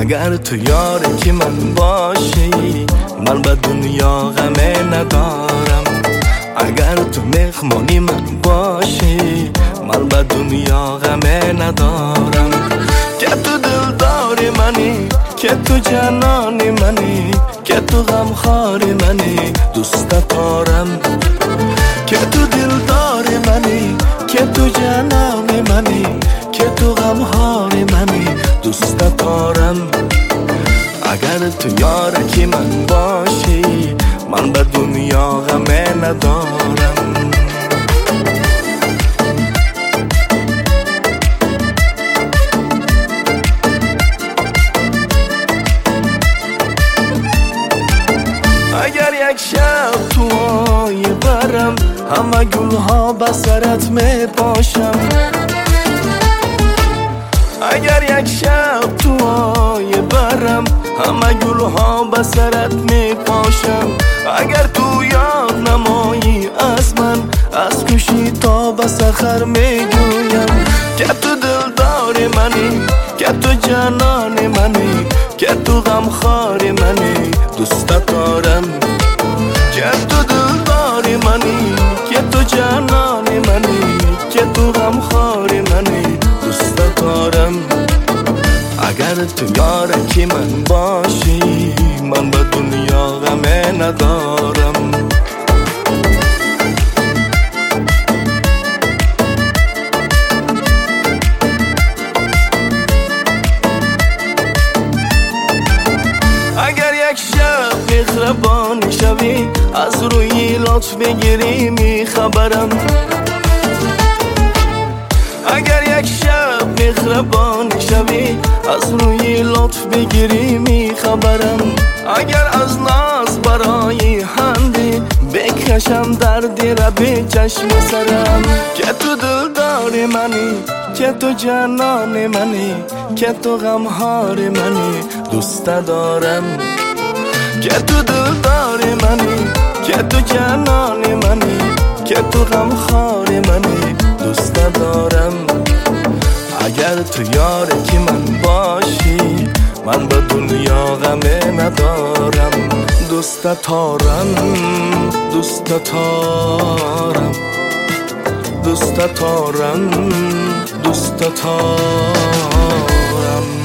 اگر تو یار کی من باشی من به دنیا غمه ندارم. اگر تو مهمانی من باشی من به دنیا غمه ندارم. که تو دلدار منی، که تو جانان منی، که تو غمخوار منی، دوست دارم. که تو دلدار منی، که تو جانان منی، که تو غمخوار منی، دوست دارم. اگر تو یارکی من باشی من به دنیا غمه ندارم. اگر یک شب تو آی برم همه گلها به سرت می پاشم. اگر یک شب تو آی برم همه گلها به سرت می پاشم. اگر تو یاد نمایی از من از خوشی تا به سحر می گویم. که تو دلدار منی، که تو جانان منی، که تو غمخوار منی، دوست دارم. که تو دلدار منی، که تو جانان منی، که تو غمخوار منی، دوست دارم. اگر تو یارکی من باشی من به دنیا غمه ندارم. اگر یک شب مهربان شوی از روی لطف بگیری می خبرم. اگر یک شب مهربان شوی از روی لطف بگیری می خبرم. اگر از ناز برای هندی بکشم دردی را به چشم سرم. که تو دلدار منی، که تو جانان منی، که تو غمخوار منی، دوست دارم. که تو دلدار منی، که تو جانان منی، که تو غمخوار منی، دوست دارم. اگر تو یارکی من باشی من به دنیا غمه ندارم. دوست دارم، دوست دارم، دوست دارم، دوست دارم.